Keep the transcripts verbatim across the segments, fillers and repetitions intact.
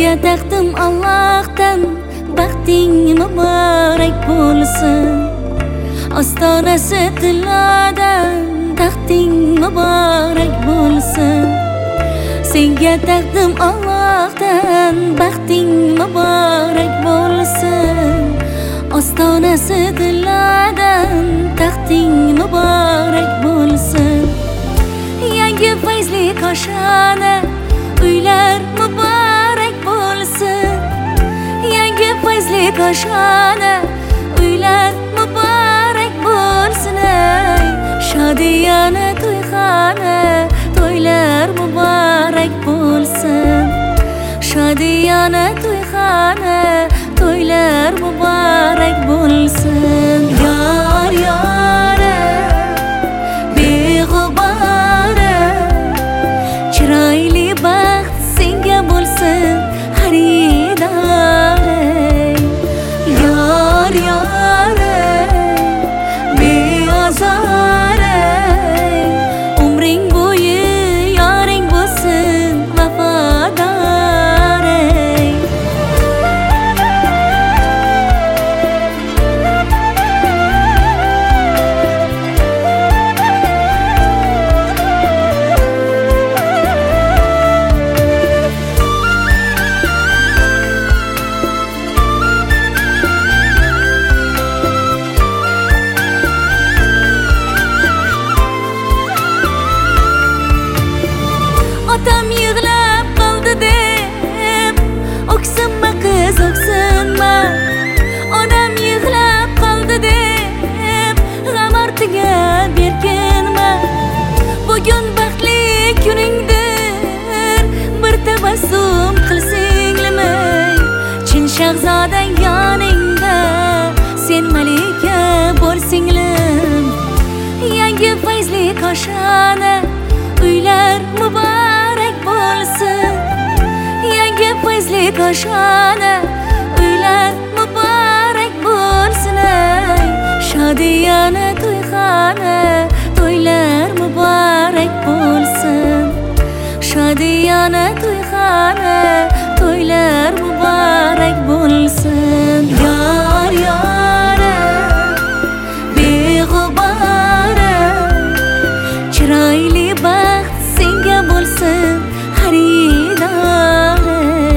Senga taqdim Allohdan, baxting muborak bo'lsin. Ostonasi tilladan, taxting muborak bo'lsin. Senga taqdim Allohdan, baxting muborak bo'lsin. Ostonasi tilladan, taxting muborak bo'lsin. Yangi fayzli koshona uylar muborak bo'lsin. Yangi fayzli koshona uylar muborak bo'lsin. Shodiyona to'yxona to'ylar muborak bo'lsin. Shodiyona to'yxona to'ylar muborak bo'lsin. Yor yora beg'ubora chiroyli baxt senga bo'lsin xaridor. Yor yora beozora umring bo'yi yoring bo'lsin vafodor. Otam yig'lab qoldi deb o'ksinma qiz o'ksinma. Onam yig'lab qoldi deb g'am ortiga berkinma. Bugun baxtli kuningdir, bir tabassum qil singlimay. Chin shahzodang yoningda, sen malika bo'l singlim. Yangi fayzli koshona uylar muborak bo'lsin. Yangi fayzli koshona uylar muborak bo'lsin. Shodiyona to'yxona to'ylar muborak bo'lsin. Shodiyona to'yxona to'ylar muborak bo'lsin. Yor yora beg'ubora chiroyli baxt senga bo'lsin xaridor.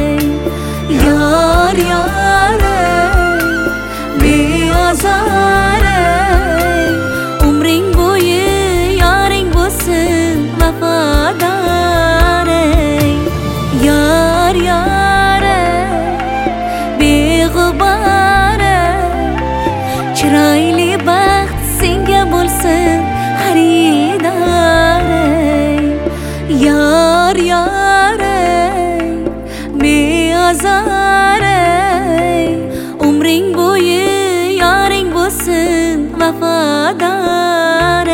Yor yora beozora umring bo'yi yoring bo'lsin vafodor. Yor yora beg'ubora chiroyli baxt senga bo'lsin xaridor. Yor yora beozora umring bo'yi yoring bo'lsin vafodor.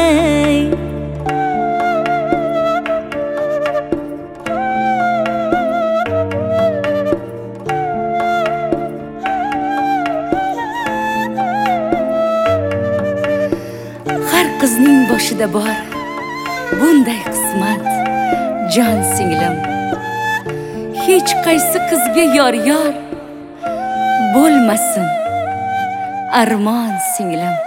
Har qizning boshida bor bunday qismat jon singlim. Hech qaysi qizga yor yor bo'lmasin armon singlim.